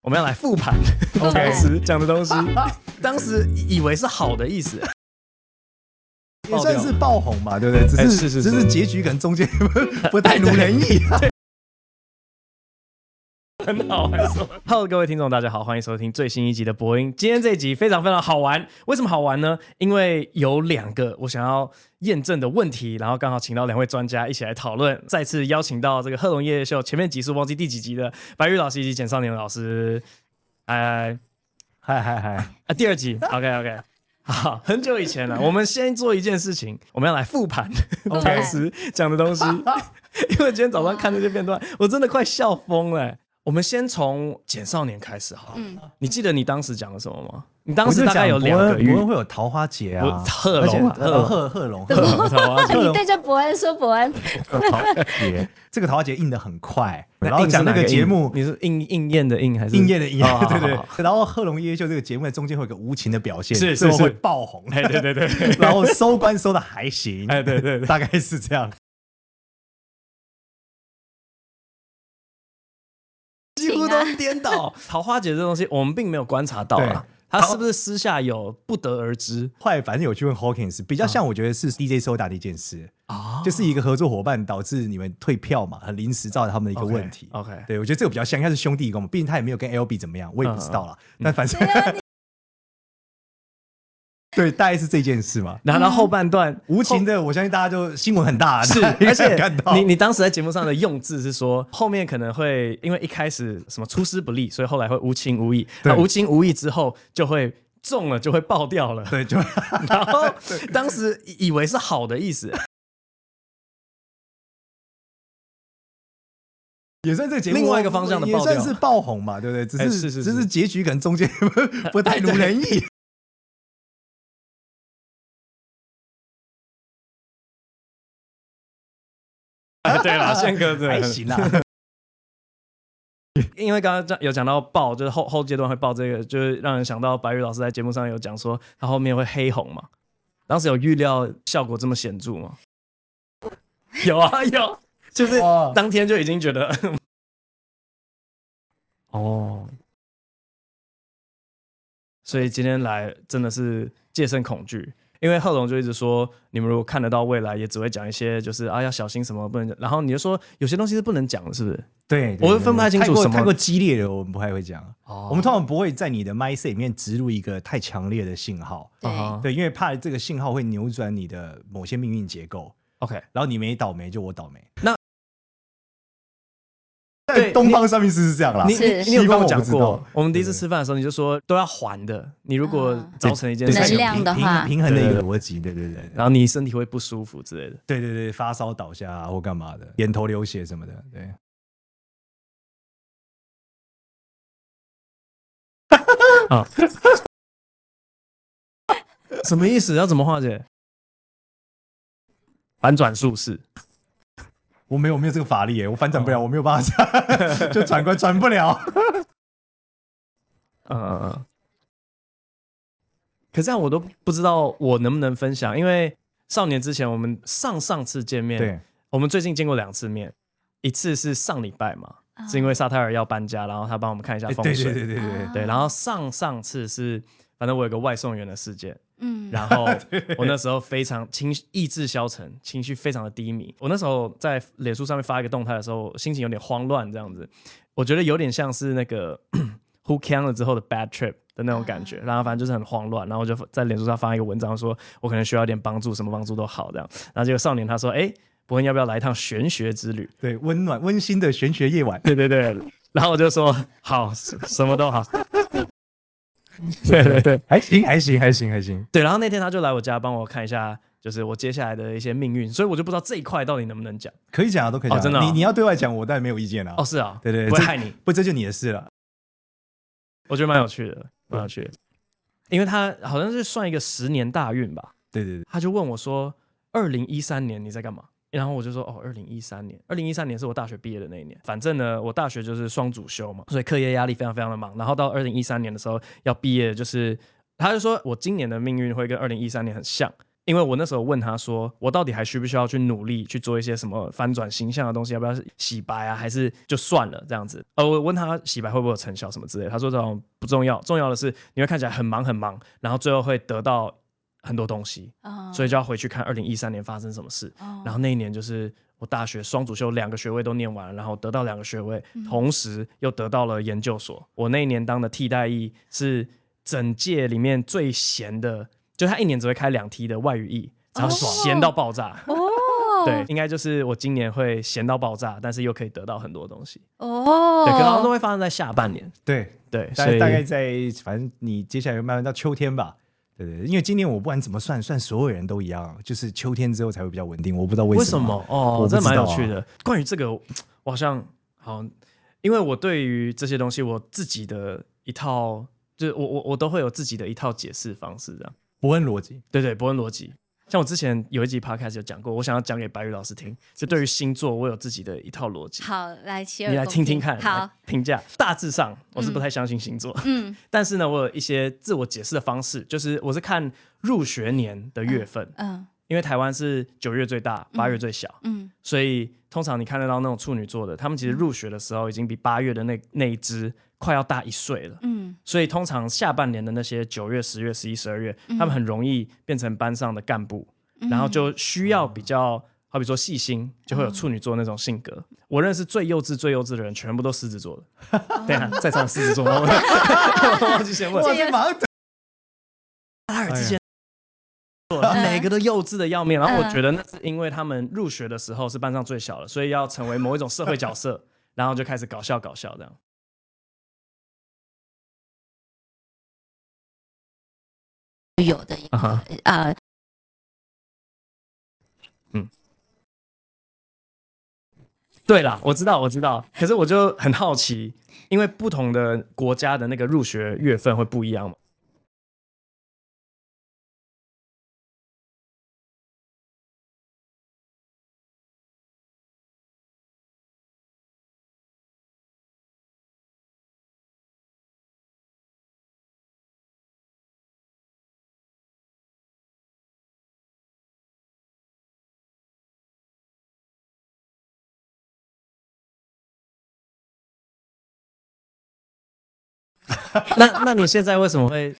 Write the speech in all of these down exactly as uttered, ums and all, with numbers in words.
我们要来复盘当时讲的东西，当时以为是好的意思， 也算是爆红嘛，对不对？只是、欸、是是是只是结局可能中间不太如人意。 很好玩。Hello， 各位听众，大家好，欢迎收听最新一集的播音。今天这一集非常非常好玩，为什么好玩呢？因为有两个我想要验证的问题，然后刚好请到两位专家一起来讨论。再次邀请到这个贺龙夜夜秀前面集数忘记第几集的白玉老师以及简少年老师。嗨嗨嗨嗨！ 啊，第二集 ，OK OK。好，很久以前了。我们先做一件事情，我们要来复盘当时讲的东西，因为今天早上看这些片段，我真的快笑疯了、欸。我们先从简少年开始好了、嗯、你记得你当时讲了什么吗？你当时大概有两个月， 伯恩会有桃花节啊， 贺龙贺贺贺龙， 桃花节，你对着伯恩说伯恩， 桃花节，这个桃花节印得很快，然后讲那个节目， 你是应应验的应还是应验的应？ 哦、 对 对, 对。然后贺龙夜夜秀这个节目在中间会有个无情的表现， 是是是， 会爆红， 哎对对对， 然后收官收的还行， 哎对对对， 大概是这样。 几乎都颠倒。桃花节这东西我们并没有观察到啊，他是不是私下有不得而知？ 后来反正有去问 Hawkins， 比较像我觉得是 D J Soda 的一件事啊，就是一个合作伙伴导致你们退票嘛，很临时造成他们的一个问题。 OK，, okay. 对，我觉得这个比较像，应该是兄弟宫，毕竟他也没有跟 L B 怎么样，我也不知道啦。嗯、但反正。对，大概是这件事嘛。 然后后半段、嗯、 无情的，我相信大家就新闻很大， 是，而且你你当时在节目上的用字是说，后面可能会因为一开始什么出师不利，所以后来会无情无义。那无情无义之后就会中了，就会爆掉了。 对，就然后当时以为是好的意思。 也算这个节目另外一个方向的爆掉， 也算是爆红嘛，对不对？只是、欸、是是是只是结局可能中间不太如人意。 对啦，宪哥对还行啦。 因为刚刚有讲到爆，就是后后阶段会爆这个，就是让人想到白宇老师在节目上有讲说，他后面会黑红嘛。当时有预料效果这么显著吗？有啊有，就是当天就已经觉得哦，所以今天来真的是戒慎恐惧。因为贺龙就一直说，你们如果看得到未来，也只会讲一些就是啊要小心什么不能讲，然后你就说有些东西是不能讲的，是不是？ 对， 我分不太清楚什么太过激烈的，我们不太会讲。哦、我们通常不会在你的 mindset 里面植入一个太强烈的信号， 对， 对，因为怕这个信号会扭转你的某些命运结构。 OK， 然后你没倒霉就我倒霉。 那在东方算命师是这样啦， 你你你有跟我讲过，我们第一次吃饭的时候你就说都要还的，你如果造成一件能量的话， 平衡的一个逻辑，对对对， 然后你身体会不舒服之类的， 对对对，发烧倒下、啊、或干嘛的，眼头流血什么的，对。 啊，什么意思？要怎么化解？反转术士。 我没有，我没有这个法力耶，我反转不了，哦、我没有办法，就转关转不了。 嗯嗯嗯。可这样我都不知道我能不能分享，因为少年之前我们上上次见面， 对，我们最近见过两次面，一次是上礼拜嘛，哦、是因为沙泰尔要搬家，然后他帮我们看一下风水， 欸、对对对对 对, 对，然后上上次是，反正我有个外送员的事件。嗯，然后我那时候非常情绪意志消沉，情绪非常的低迷。我那时候在脸书上面发一个动态的时候，心情有点慌乱，这样子，我觉得有点像是那个 Who Can 了之后的 Bad Trip 的那种感觉。然后反正就是很慌乱，然后我就在脸书上发一个文章说，我可能需要一点帮助，什么帮助都好这样。然后结果少年他说，哎，伯恩要不要来一趟玄学之旅？ 对，温暖温馨的玄学夜晚。 对对对，然后我就说好，什么都好。对对对， 还行还行还行还行。 对，然后那天他就来我家帮我看一下，就是我接下来的一些命运，所以我就不知道这一块到底能不能讲。 可以讲啊，都可以讲、啊哦。真的、哦，你你要对外讲，我当然没有意见啊。 哦，是啊， 对对， 不会害你， 不，这就你的事了。 我觉得蛮有趣的，蛮有趣的，因为他好像是算一个十年大运吧。 对对对， 他就问我说：“二零一三年你在干嘛？”然后我就说哦，二零一三年，二零一三年是我大学毕业的那一年。反正呢，我大学就是双主修嘛，所以课业压力非常非常的忙。然后到二零一三年的时候要毕业，就是他就说我今年的命运会跟二零一三年很像，因因为我那时候问他说，我到底还需不需要去努力去做一些什么翻转形象的东西，要不要洗白啊，还是就算了这样子？呃，我问他洗白会不会有成效什么之类的，他说这种不重要，重要的是你会看起来很忙很忙，然后最后会得到很多东西，哦、所以就要回去看二零一三年发生什么事。哦、然后那一年就是我大学双主修两个学位都念完了，然后得到两个学位，嗯、同时又得到了研究所。我那一年当的替代役是整届里面最闲的。就他一年只会开两梯的外语役，然后闲到爆炸。哦，对，应该就是我今年会闲到爆炸，但是又可以得到很多东西。哦，对，可能都会发生在下半年。 对对， 大概大概在反正你接下来慢慢到秋天吧。对对，因为今年我不管怎么算，算所有人都一样，就是秋天之后才会比较稳定。我不知道为什么。 为什么？哦，这蛮有趣的。关于这个，我好像好，因为我对于这些东西，我自己的一套，就是我我我都会有自己的一套解释方式，这样。 伯恩逻辑， 对对，伯恩逻辑。像我之前有一集 podcast 有讲过，我想要讲给白宇老师听，就对于星座，我有自己的一套逻辑。 好，来，你来听听看， 好， 评价。大致上，我是不太相信星座，嗯，但是呢，我有一些自我解释的方式，就是我是看入学年的月份，嗯。嗯，因为台湾是九月最大，八月最小，嗯，所以通常你看得到那种处女座的，他们其实入学的时候已经比八月的那那一支快要大一岁了，嗯，所以通常下半年的那些九月、十月、十一、十二月，嗯、他们很容易变成班上的干部，嗯、然后就需要比较，好比说细心，就会有处女座那种性格。嗯、我认识最幼稚、最幼稚的人，全部都狮子座的。等一下，在场狮子座，我忘记先问， 我马上他尔之前。每个都幼稚的要命，然后我觉得那是因为他们入学的时候是班上最小的，所以要成为某一种社会角色，然后就开始搞笑搞笑这样。 有的一个、uh huh. 呃， 嗯，对啦，我知道我知道，可是我就很好奇，因为不同的国家的那个入学月份会不一样嘛。那那你现在为什么会？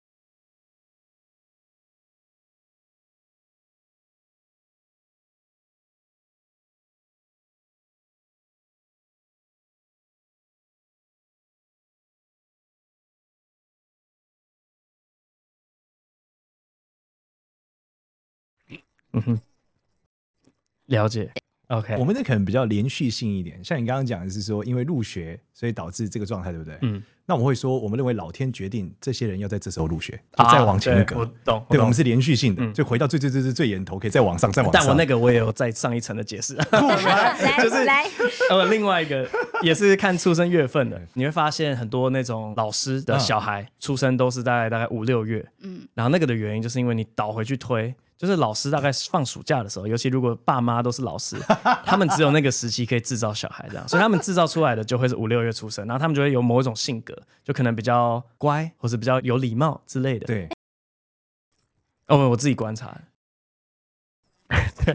嗯哼，了解。OK， 我们的可能比较连续性一点，像你刚刚讲的是说，因为入学，所以导致这个状态，对不对？嗯。那我们会说，我们认为老天决定这些人要在这时候入学，就再往前一格。 啊、我懂， 对，我们是连续性的，嗯、就回到最最最最最源头，可以再往上，再往上。 但我那个我也有再上一层的解释，就是来呃另外一个也是看出生月份的，你会发现很多那种老师的小孩、嗯、出生都是在大概五六月，嗯，然后那个的原因就是因为你倒回去推。就是老师大概放暑假的时候，尤其如果爸妈都是老师，他们只有那个时期可以制造小孩这样，所以他们制造出来的就会是五六月出生，然后他们就会有某一种性格，就可能比较乖，或是比较有礼貌之类的。 对， 哦，我自己观察的，对，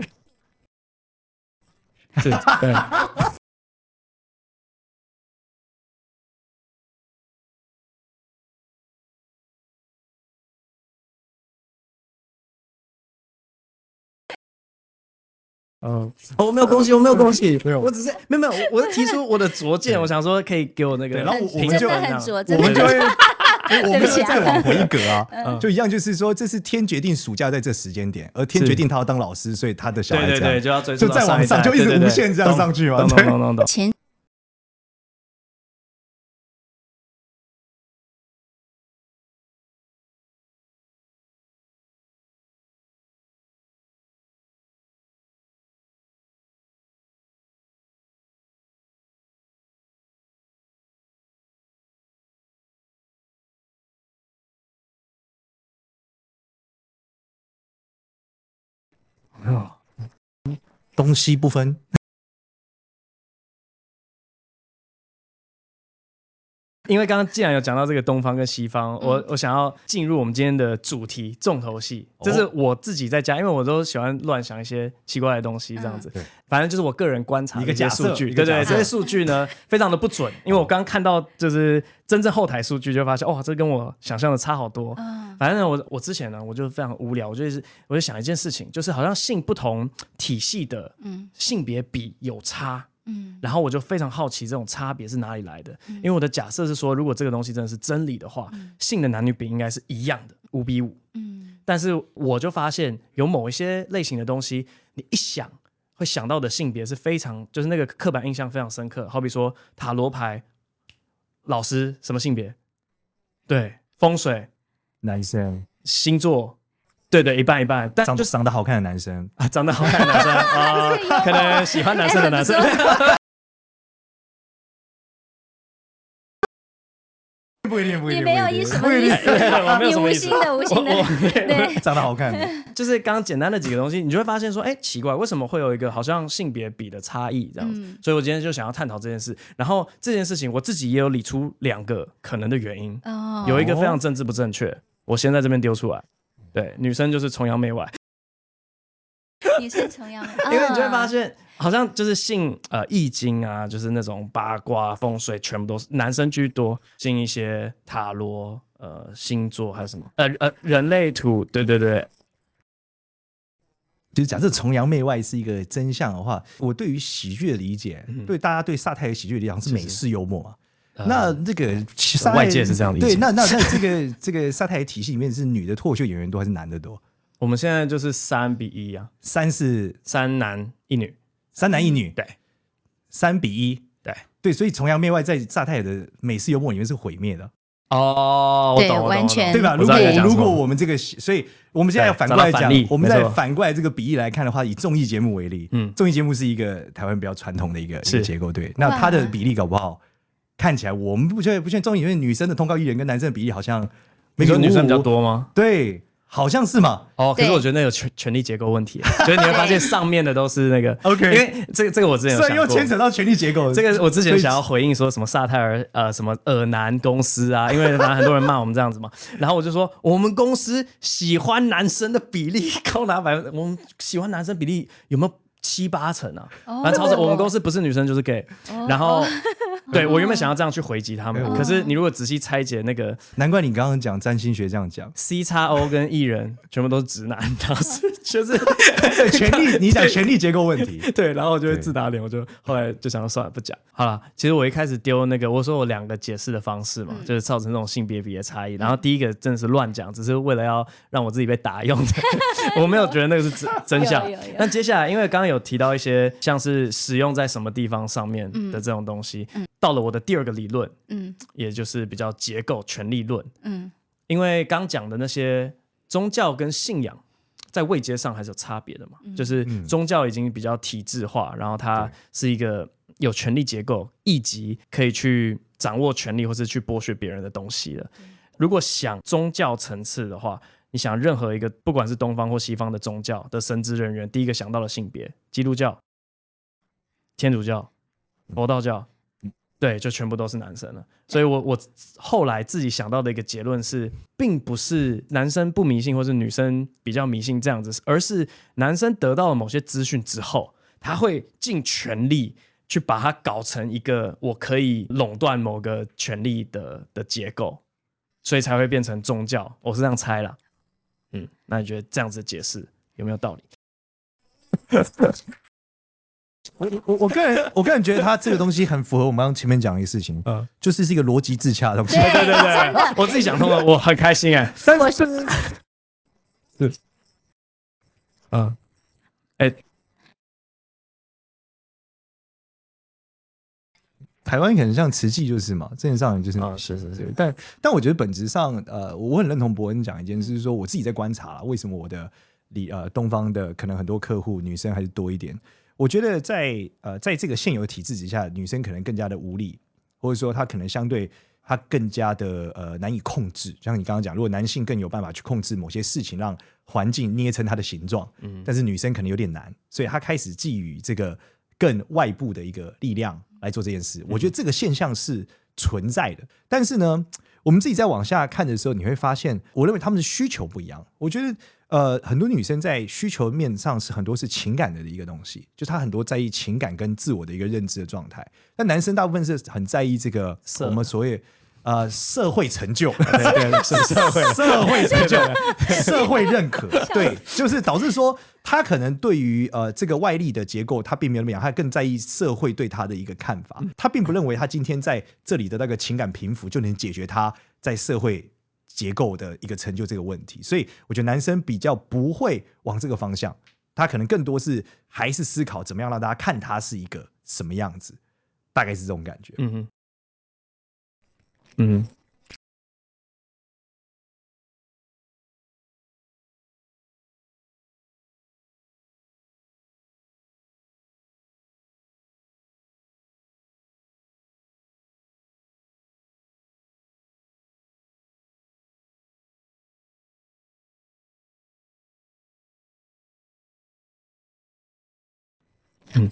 是，对。嗯，哦，我没有恭喜，我没有恭喜，没有，我只是没有没有，我是提出我的拙见，我想说可以给我那个， 然后我们就很拙， 我们就会，我们就再往回一格啊，就一样，就是说这是天决定暑假在这时间点，而天决定他要当老师，所以他的小孩对对对就要追就再往上，就一直无限这样上去嘛， 懂懂懂懂。 前哦，东西不分。 因为刚刚既然有讲到这个东方跟西方，嗯、我我想要进入我们今天的主题重头戏，这、哦、是我自己在家，因为我都喜欢乱想一些奇怪的东西，这样子。嗯、反正就是我个人观察的一些数据，对对，这些数据呢非常的不准，因为我刚刚看到就是真正后台数据就发现，哇，这跟我想象的差好多。嗯、反正呢我我之前呢我就非常无聊，我就是我就想一件事情，就是好像性不同体系的性别比有差。嗯，然后我就非常好奇这种差别是哪里来的，嗯、因为我的假设是说，如果这个东西真的是真理的话，嗯、性的男女比应该是一样的，五比五。嗯，但是我就发现有某一些类型的东西，你一想会想到的性别是非常，就是那个刻板印象非常深刻。好比说塔罗牌，老师什么性别？对，风水男生， 星座。对对，一半一半，但就长得好看的男生啊，长得好看的男生啊、呃，可能喜欢男生的男生， 不一定，不一定， 你没有意什么意思，你无心的，无心的，对， 长得好看的， 就是刚刚简单的几个东西，你就会发现说，哎，奇怪，为什么会有一个好像性别比的差异这样子？嗯、所以我今天就想要探讨这件事，然后这件事情我自己也有理出两个可能的原因，哦、有一个非常政治不正确，我先在这边丢出来。对，女生就是崇洋媚外， 女生崇洋媚外， 因为你就会发现，好像就是信呃易经啊，就是那种八卦风水，全部都是男生居多，信一些塔罗、呃星座还有什么呃呃人类图，对对对。 就是假设崇洋媚外是一个真相的话，我对于喜剧的理解，嗯、对大家对萨泰尔喜剧的理解是美式幽默嘛。呃、那这个外界是这样理解， 对，那那那这个这个萨泰尔体系里面是女的脱口秀演员多还是男的多？ 我们现在就是三比一啊， 三是三男一女， 三男一女， 对， 三比一， 对对，所以崇洋媚外在萨泰尔的美式幽默里面是毁灭的。 哦，我懂，我懂， 完全对吧？如果如果我们这个，所以我们现在要反过来讲，我们再反过来这个比例来看的话，以综艺节目为例，嗯，综艺节目是一个台湾比较传统的一个一个结构，对，那它的比例搞不好。看起来我们不觉得不觉得综艺里面女生的通告艺人跟男生的比例好像， 你说女生比较多吗？ 对，好像是嘛。 哦，可是我觉得那有权权力结构问题，就是你会发现上面的都是那个 OK， 因为这个这个我之前有想过， 所以又牵扯到权力结构。 这个我之前想要回应说什么萨泰尔呃什么耳男公司啊，因为反正很多人骂我们这样子嘛，然后我就说我们公司喜欢男生的比例高达百分，我们喜欢男生比例有没有七八成啊？反正超扯，我们公司不是女生就是 gay， 然后。对，我原本想要这样去回击他们，可是你如果仔细拆解那个， 难怪你刚刚讲占星学这样讲 ，C X O 跟艺人全部都是直男，当时就是权力，你讲权力结构问题， 对，然后我就会自打脸，我就后来就想说算了不讲好了。其实我一开始丢那个，我说我两个解释的方式嘛，嗯、就是造成这种性别比的差异。然后第一个真的是乱讲，只是为了要让我自己被打用的，我没有觉得那个是真相。但接下来，因为刚刚有提到一些像是使用在什么地方上面的这种东西。嗯嗯到了我的第二个理论，嗯，也就是比较结构权力论，嗯，因为刚讲的那些宗教跟信仰在位阶上还是有差别的嘛，嗯、就是宗教已经比较体制化，然后它是一个有权力结构，一级可以去掌握权力或是去剥削别人的东西了。如果想宗教层次的话，你想任何一个不管是东方或西方的宗教的神职人员，第一个想到的性别，基督教、天主教、佛道教。对，就全部都是男生了，所以我我后来自己想到的一个结论是，并不是男生不迷信或是女生比较迷信这样子，而是男生得到了某些资讯之后，他会尽全力去把它搞成一个我可以垄断某个权力的的结构，所以才会变成宗教。我是这样猜啦，嗯，那你觉得这样子解释有没有道理？ 我我我个人我个人觉得他这个东西很符合我们刚刚前面讲的一个事情，嗯，就是是一个逻辑自洽的东西。 对对对对，我自己想通了，我很开心哎。 但我是是，嗯，哎、欸， 台湾可能像慈济就是嘛，政治上就是啊、哦，是是是。 但但我觉得本质上，呃，我很认同伯恩讲一件事，就是说我自己在观察为什么我的里呃东方的可能很多客户女生还是多一点。我觉得在呃在这个现有的体制之下，女生可能更加的无力，或者说她可能相对她更加的呃难以控制。像你刚刚讲，如果男性更有办法去控制某些事情，让环境捏成它的形状，嗯，但是女生可能有点难，所以她开始寄予这个更外部的一个力量来做这件事。嗯、我觉得这个现象是存在的。但是呢，我们自己在往下看的时候，你会发现，我认为他们的需求不一样。我觉得，呃，很多女生在需求面上是很多是情感的一个东西，就她很多在意情感跟自我的一个认知的状态。但男生大部分是很在意这个我们所谓呃社会成就，对对，是社会社会成就，社会认可，对，就是导致说他可能对于呃这个外力的结构，他并没有那么样，他更在意社会对他的一个看法。他并不认为他今天在这里的那个情感平复就能解决他在社会结构的一个成就这个问题。所以我觉得男生比较不会往这个方向，他可能更多是还是思考怎么样让大家看他是一个什么样子，大概是这种感觉。 嗯哼，嗯哼。嗯，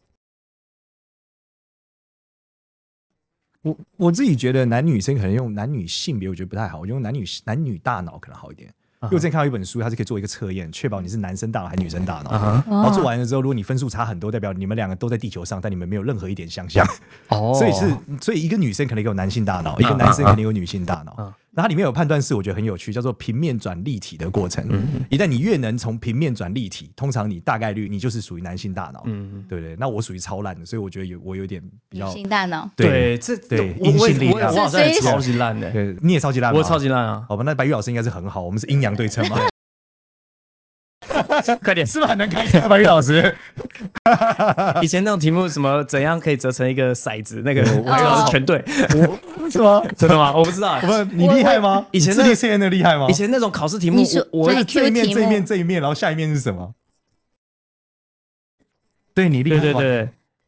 我我自己觉得男女生可能用男女性别，我觉得不太好，我用男女男女大脑可能好一点。因为我之前看到一本书，它是可以做一个测验，确保你是男生大脑还是女生大脑。 啊、 然后做完了之后，如果你分数差很多，代表你们两个都在地球上，但你们没有任何一点相像。 哦， 所以是，所以一个女生可能有男性大脑，一个男生肯定有女性大脑。 嗯那它里面有判断式，我觉得很有趣，叫做平面转立体的过程。 嗯一旦你越能从平面转立体，通常你大概率你就是属于男性大脑， 嗯， 对不对？那我属于超烂的，所以我觉得有我有点比较女性大脑， 对，这对我我阴性力量我我好像也超级烂的， 对，你也超级烂吗， 我超级烂啊！ 好吧，那白玉老师应该是很好，我们是阴阳对称嘛。 快点， 是不是很能开车？白玉老师， 以前那种题目什么怎样可以折成一个骰子，那个白玉老师全对， 是吗？ 真的吗？我不知道、欸。 不，你厉害吗？ 以前智力测验的厉害吗？ 以前那种考试题目，我我是这一面这一面这一面，然后下一面是什么？对你厉害吗？ 对对对。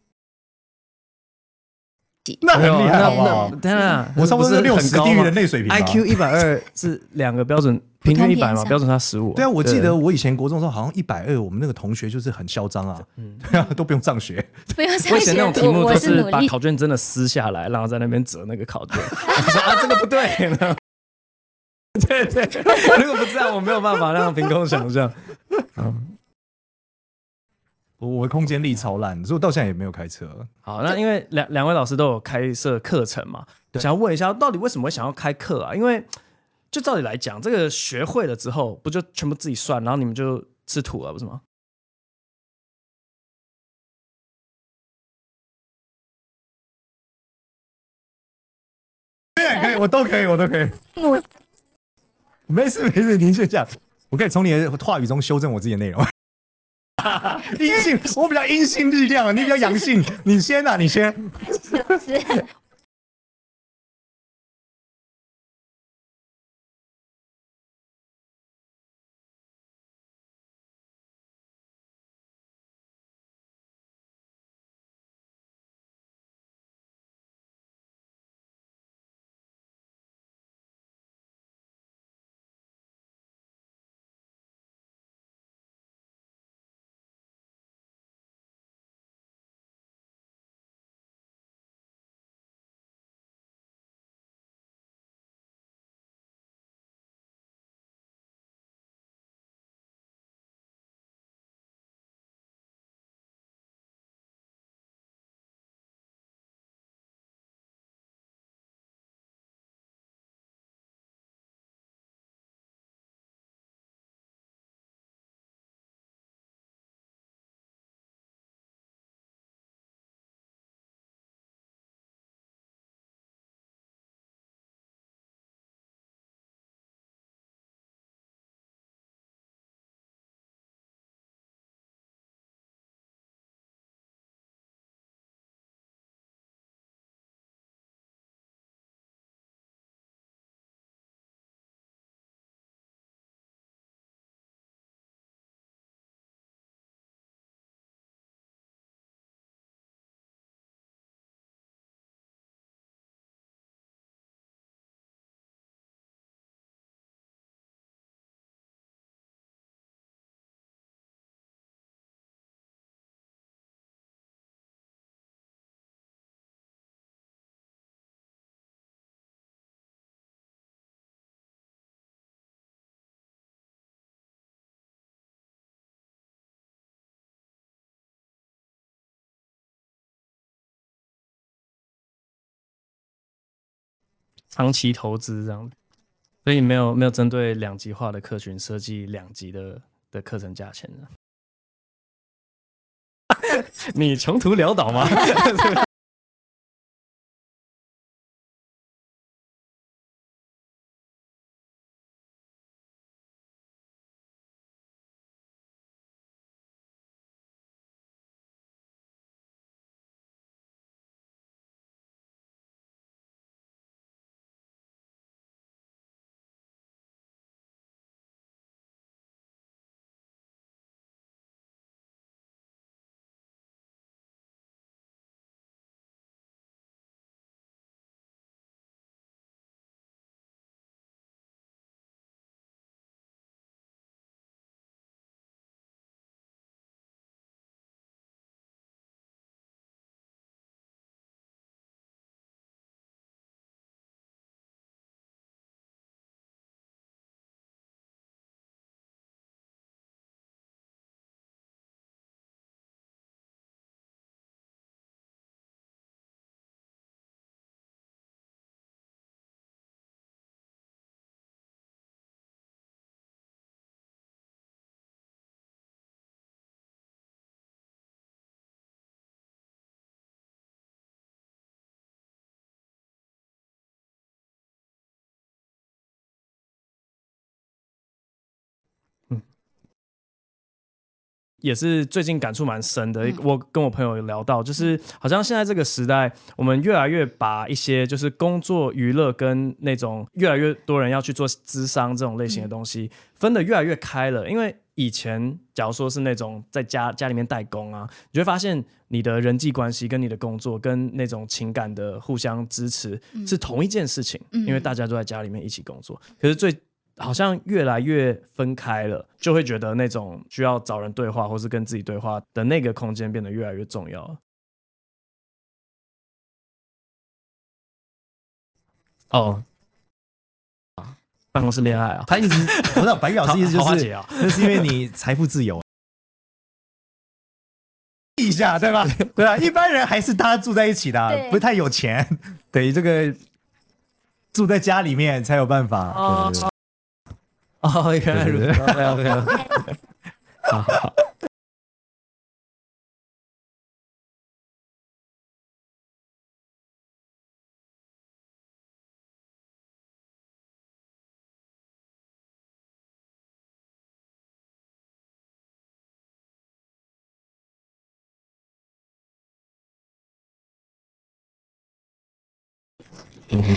那很厉害，好不好？ 当然， 我差不多是六十地狱人类水平 ，I Q 一百二是两个标准，平均一百嘛，标准差十五。 对啊，我记得我以前国中的时候好像一百二，我们那个同学就是很嚣张啊，对啊，都不用上学， 不用上学。 我以前那种题目都是把考卷真的撕下来，然后在那边折那个考卷。我说啊，这个不对呢。对对，如果不这样，我没有办法让凭空想象。嗯。 我空间力超烂，所以我到现在也没有开车。 好，那因为两两位老师都有开设课程嘛，想要问一下，到底为什么会想要开课啊？因为就照理来讲，这个学会了之后，不就全部自己算，然后你们就吃土了，不是吗？ 可以，可以，我都可以，我都可以。我没事没事，您先讲，我可以从你的话语中修正我自己的内容。阴性，我比较阴性力量，你比较阳性，你先啊，你先。 长期投资这样，所以没有没有针对两极化的客群设计两极的的课程价钱的。你穷途潦倒吗？也是最近感触蛮深的、嗯、我跟我朋友有聊到，就是好像现在这个时代我们越来越把一些就是工作娱乐跟那种越来越多人要去做諮商这种类型的东西分得越来越开了。因为以前假如说是那种在家家里面代工啊，你就会发现你的人际关系跟你的工作跟那种情感的互相支持是同一件事情、嗯、因为大家都在家里面一起工作。可是最好像越来越分开了，就会觉得那种需要找人对话或是跟自己对话的那个空间变得越来越重要了。哦，办公室恋爱啊， 他意思，我知道白玉老师意思就是， 啊、 那是因为你财富自由。一下对吧？对啊，一般人还是大家住在一起的、啊，不太有钱，对这个住在家里面才有办法。哦，对对对哦，原来如此。OK OK OK。好好。嗯哼。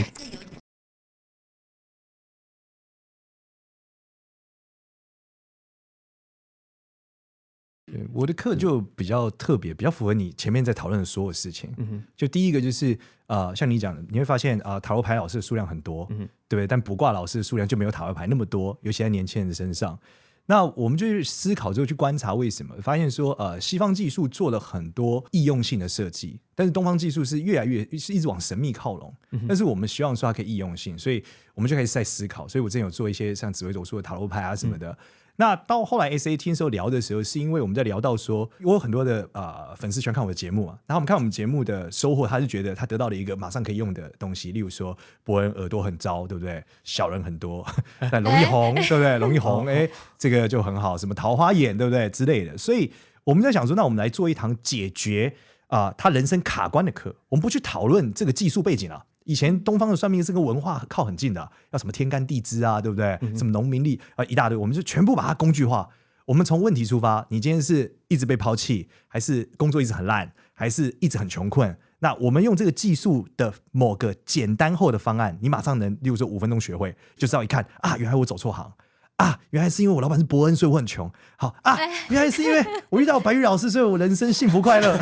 对，我的课就比较特别，比较符合你前面在讨论的所有事情。嗯、就第一个就是呃，像你讲的，你会发现啊、呃，塔罗牌老师的数量很多，嗯、对不对？但卜卦老师的数量就没有塔罗牌那么多，尤其在年轻人的身上。那我们就去思考之后去观察为什么，发现说呃，西方技术做了很多易用性的设计，但是东方技术是越来越是一直往神秘靠拢。嗯、但是我们希望说它可以易用性，所以我们就开始在思考。所以我之前有做一些像紫微斗数的塔罗牌啊什么的。嗯，那到后来 S A T 的时候聊的时候，是因为我们在聊到说，我有很多的呃粉丝喜欢看我的节目啊，然后我们看我们节目的收获，他是觉得他得到了一个马上可以用的东西，例如说伯恩耳朵很糟，对不对？小人很多，但容易红，对不对？容易红，哎，这个就很好，什么桃花眼，对不对？之类的。所以我们在想说，那我们来做一堂解决啊、呃、他人生卡关的课，我们不去讨论这个技术背景啊。以前东方的算命是跟文化靠很近的、啊，要什么天干地支啊，对不对？嗯、什么农民历啊，一大堆，我们就全部把它工具化。我们从问题出发，你今天是一直被抛弃，还是工作一直很烂，还是一直很穷困？那我们用这个技术的某个简单后的方案，你马上能，例如说五分钟学会，就知道一看啊，原来我走错行啊，原来是因为我老板是伯恩，所以我很穷。好啊，原来是因为我遇到白玉老师，所以我人生幸福快乐。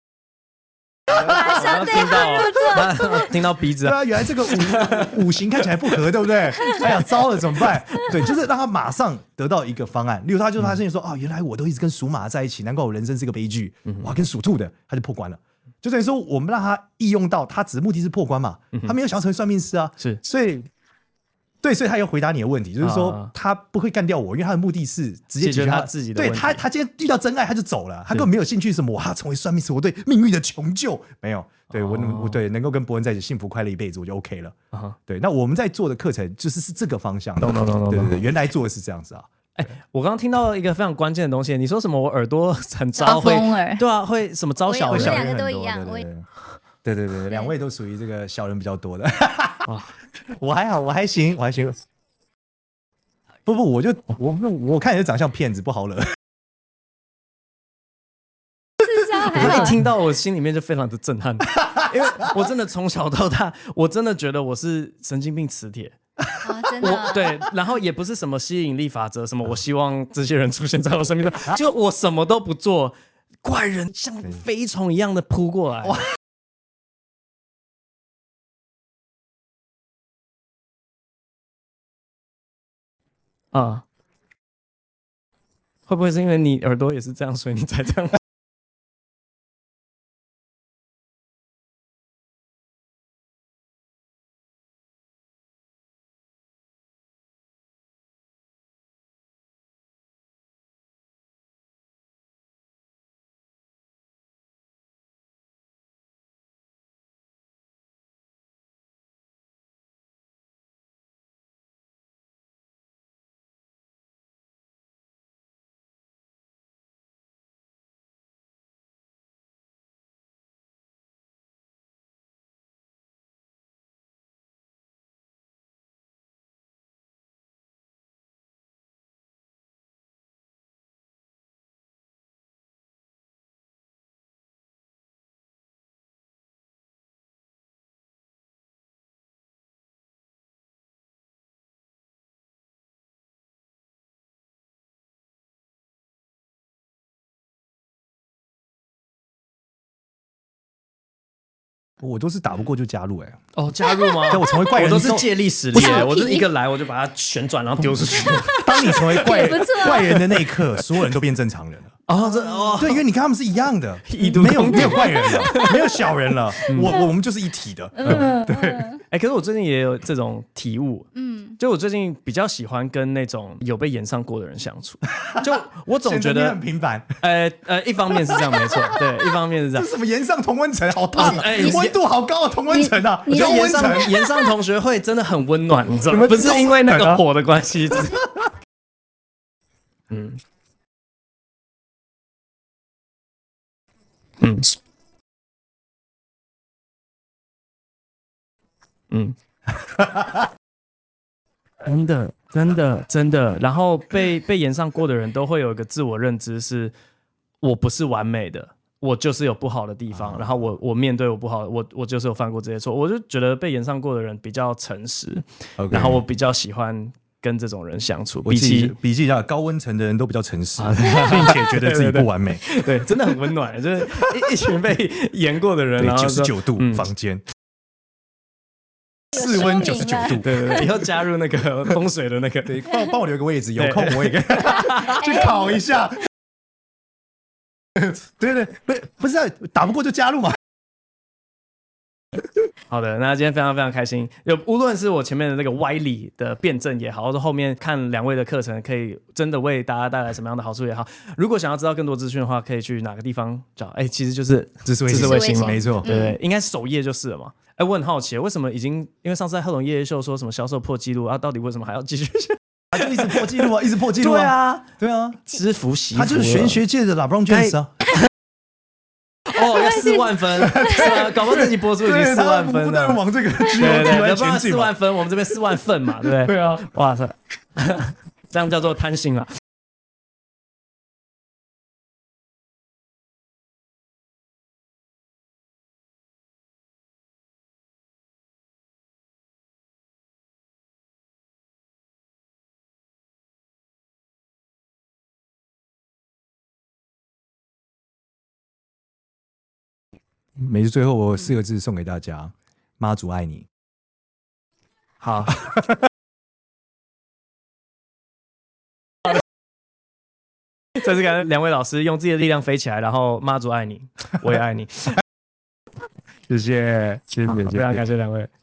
马上对号入座， 听到鼻子、 啊，对啊，原来这个 五, 五行看起来不合，对不对？哎呀，糟了，怎么办？对，就是让他马上得到一个方案。例如，他就发现说，嗯、哦，原来我都一直跟属马在一起，难怪我人生是个悲剧。哇，跟属兔的，他就破关了。就等于说，我们让他应用到，他只是目的是破关嘛，他没有想要成为算命师啊。 是， 所以对，所以他要回答你的问题，就是说、 啊、 他不会干掉我，因为他的目的是直接解决 他, 他自己的问题。 对他，他今天遇到真爱他就走了，他根本没有兴趣什么我要成为算命师，我对命运的穷究没有。对、哦、我我对能够跟伯恩在一起幸福快乐一辈子我就 OK 了。啊、对，那我们在做的课程就是是这个方向的。 懂懂懂懂。 对对对，原来做的是这样子啊。 哎、欸，我刚刚听到一个非常关键的东西，你说什么？我耳朵很招会，对啊，会什么招小人？ 我们两个都一样。 对对对，两位都属于这个小人比较多的。我还好，我还行，我还行。不不，我就我我看你的长相骗子，不好惹。 我一听到我心里面就非常的震撼，因为我真的从小到大，我真的觉得我是神经病磁铁。 哦、真的我对，然后也不是什么吸引力法则，什么我希望这些人出现在我生命中，就我什么都不做，怪人像飞虫一样的扑过来。啊，会不会是因为你耳朵也是这样，所以你才这样？ 我都是打不过就加入哎、欸， 哦，加入吗？ 我成为怪人， 我都是借力使力、欸，我就是一个来我就把它旋转，然后丢出去。 当你成为怪人怪人的那一刻，所有人都变正常人了。 哦，这哦， 对，因为你跟他们是一样的，没有没有怪人了，没有小人了，嗯、我我们就是一体的。嗯、对， 哎、欸，可是我最近也有这种体悟，嗯，就我最近比较喜欢跟那种有被演上过的人相处，就我总觉得很平凡。 呃呃，一方面是这样，没错，对，一方面是这样。 这是什么岩上同温层，好烫啊！哎，温度好高啊，同温层啊！ 我觉得岩上岩上同学会真的很温暖，你知道吗？不是因为那个火的关系。嗯。嗯，嗯，真的，真的，真的。然后被被演上过的人都会有一个自我认知是，我不是完美的，我就是有不好的地方。然后我我面对我不好，我我就是有犯过这些错。我就觉得被演上过的人比较诚实， okay. 然后我比较喜欢跟这种人相处。 比起比起一下，高温层的人都比较诚实，并且觉得自己不完美。 对, 对, 对，真的很温暖，就是一一群被演过的人，然后九十九度房间。室温九十九度， 对对对，以后加入那个风水的那个， 对，帮帮我留个位置，有空我也去考一下。对对，不不是打不过就加入嘛。 好的，那今天非常非常开心，有无论是我前面的那个歪理的辩证也好，或者后面看两位的课程，可以真的为大家带来什么样的好处也好。如果想要知道更多资讯的话，可以去哪个地方找？哎，其实就是知识卫星嘛， 没错， 对对，应该首页就是了嘛。哎，我很好奇，为什么已经因为上次在贺龙夜夜秀说什么销售破纪录啊，到底为什么还要继续？ 他就一直破纪录啊，一直破纪录啊！对啊， 对啊， 知福惜福， 他就是玄学界的 LeBron James 啊。 哦，要四万分，是啊，搞不好这集播出已经四万分了， 不断往这个对对对，要不然四万分，我们这边四万份嘛，对不对？ 对啊， 哇塞，这样叫做贪心啊。 每次最后我有四个字送给大家：妈祖爱你。 好。再次感谢两位老师用自己的力量飞起来，然后妈祖爱你，我也爱你。 谢谢，谢谢， 非常感谢两位。